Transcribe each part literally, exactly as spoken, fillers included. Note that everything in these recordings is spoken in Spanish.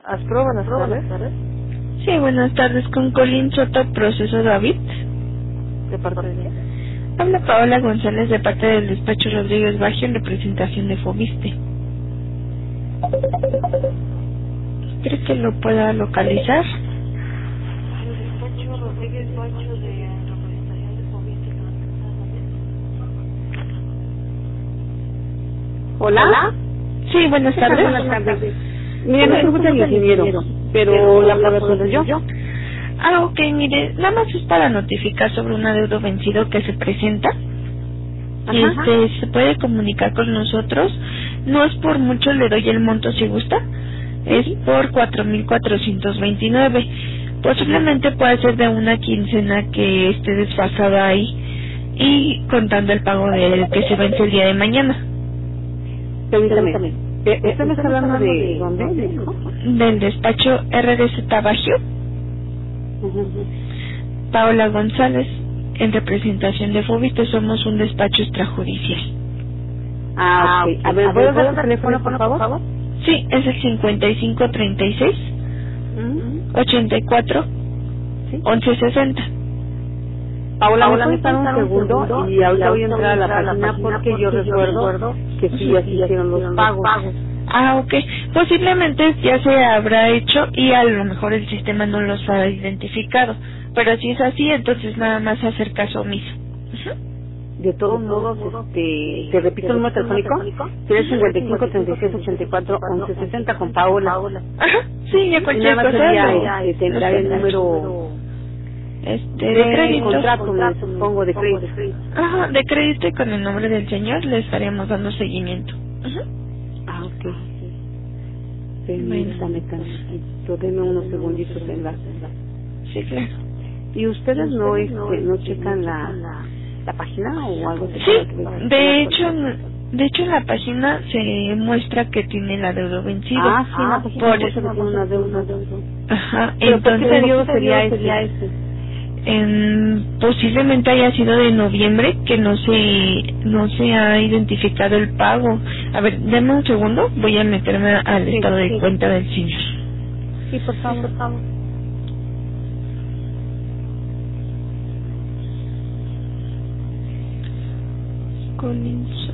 Aspro, buenas tardes. Sí, buenas tardes, con Colín Soto, Proceso David. ¿De parte de quién? Habla Paola González de parte del despacho Rodríguez Baggio en representación de Fobiste. ¿Cree que lo pueda localizar? El despacho Rodríguez Baggio de representación de Fobiste. ¿Hola? Sí, buenas tardes. Buenas tardes. Mire, no se escucha el ingeniero, pero la puedo hacer yo. Ah, ok, mire, nada más es para notificar sobre un adeudo vencido que se presenta. Y este, se puede comunicar con nosotros. No es por mucho, le doy el monto si gusta. Es por cuatro mil cuatrocientos veintinueve. Posiblemente puede ser de una quincena que esté desfasada ahí. Y contando el pago de que se vence el día de mañana. Permítame. ¿Usted me está hablando de dónde? Del despacho R D Z Baggio. Paola González, en representación de Fobiste, somos un despacho extrajudicial. Ah, ok. A ver, ¿puedo dar el teléfono, por favor? Sí, es el cincuenta y cinco treinta y seis, ochenta y cuatro, once sesenta. Paola, ¿me puedes dar un segundo? Y ahorita voy a entrar a la página porque yo recuerdo que sí, ya se hicieron los pagos. Ah, ok. Posiblemente ya se habrá hecho y a lo mejor el sistema no los ha identificado. Pero si es así, entonces nada más hacer caso omiso. Uh-huh. De todos modos, este, te repito el número telefónico, tres cincuenta y cinco treinta y seis ochenta y cuatro once sesenta con Paola. Ajá, sí, ya cualquier cosa. Sería, este, tendrá el número este, de, de crédito, crédito. contrato, me supongo, de crédito. Ajá, de crédito y con el nombre del señor le estaríamos dando seguimiento. Ajá. Ah, ok. Permítame tantito, denme unos segunditos en la... Sí, claro. ¿Y ustedes no, este, no checan la, la página o algo así? Sí, de hecho, de hecho en la página se muestra que tiene el adeudo vencido. Ah, sí, la página por muestra que tiene un adeudo. Ajá, ¿Pero entonces, por qué periodo sería ese? En, posiblemente haya sido de noviembre que no se no se ha identificado el pago. A ver, denme un segundo, voy a meterme al Sí, estado de sí. cuenta del señor. Sí, por favor, por favor. Collins.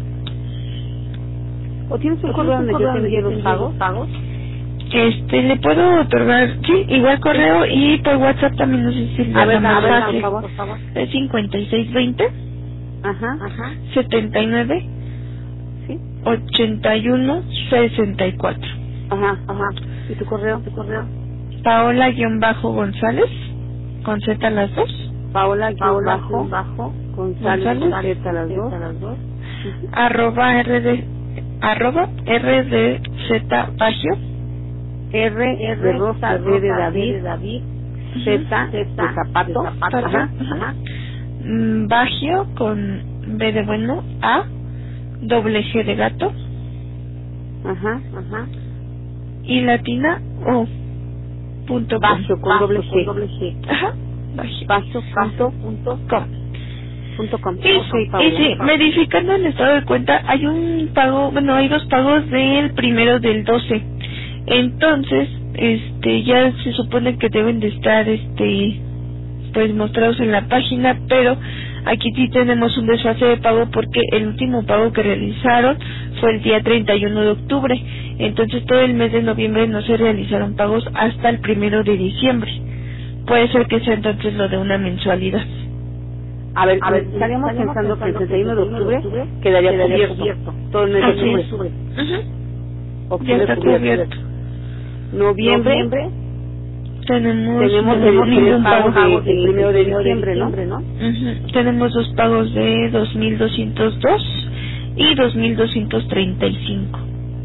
¿O tienes un correo donde yo te envíe los pagos? pagos? Este, le puedo otorgar, sí, igual correo y por WhatsApp también, no sé si le A ver, da a más ver, fácil. por favor, por favor. Es cincuenta y seis veinte, Ajá, ajá. setenta y nueve, Sí. ochenta y uno, sesenta y cuatro. Ajá, ajá. ¿Y tu correo? ¿Tu correo? Paola-González, con Z las dos. Paola, Paola, bajo, bajo, González, González, Z las dos. las dos. Arroba RD, arroba R D Z Baggio. R de Rosa, D de David, Z de Zapato, ajá, ajá. Mm, Baggio con B de bueno, A, doble G de gato, Ajá, ajá. y latina O, punto com. Baggio con doble G. Ajá, Baggio. Baggio, punto, punto, com. punto com. Y, Okay, Paola. y sí, verificando el estado de cuenta, hay un pago, bueno, hay dos pagos del primero del doce. Entonces, este, ya se supone que deben de estar, este, pues mostrados en la página, pero aquí sí tenemos un desfase de pago porque el último pago que realizaron fue el día treinta y uno de octubre. Entonces todo el mes de noviembre no se realizaron pagos hasta el primero de diciembre. Puede ser que sea entonces lo de una mensualidad. A ver, a ver, estaríamos pensando que el treinta y uno de octubre quedaría cubierto. Todo el mes de octubre. Ajá. Ya está cubierto. Noviembre, Noviembre tenemos, tenemos el, tenemos ningún pago pago de, de primero de diciembre, ¿no? ¿no? Uh-huh. Tenemos dos pagos de dos mil doscientos dos y dos mil doscientos treinta y cinco.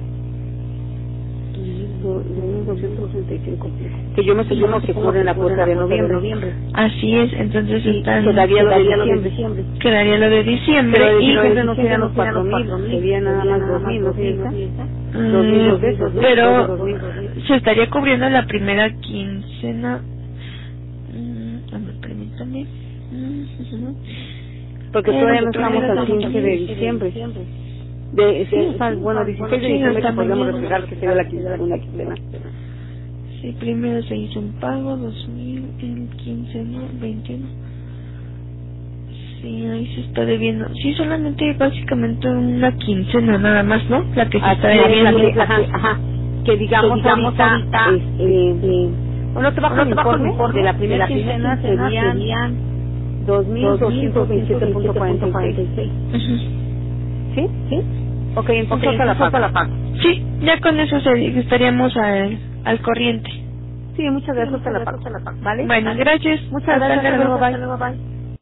doscientos sesenta y cinco. Que yo me supongo que cubre la cuota de noviembre. Así es, entonces y están... Quedaría lo de diciembre. Quedaría lo de diciembre. Pero de y diciembre no serían los cuatro mil, serían nada más dos mil, ¿no sé? Dos mil pesos. Pero se estaría cubriendo la primera quincena. A ver, permítame. Porque todavía no estamos al quince de diciembre. De, sí, o sea, bueno, dieciséis de diciembre que podríamos reflejar que sería la quincena, una quincena. Sí, primero se hizo un pago, dos mil, el quince, ¿no? veintiuno. Sí, ahí se está debiendo. Sí, solamente básicamente una quincena nada más, ¿no? La que se está debiendo. Que, ajá, ajá. Que digamos, que digamos ahorita, ahorita este, este, bueno, te bajo el informe, informe de la primera quincena serían dos mil doscientos veintisiete punto cuarenta y seis. ¿Sí? ¿Sí? Ok, entonces okay, la, la pago. Sí, ya con eso se, estaríamos al, al corriente. Sí, muchas gracias, sí, muchas te la pago. ¿Vale? Bueno, gracias. Muchas gracias, hasta luego, bye. Bye.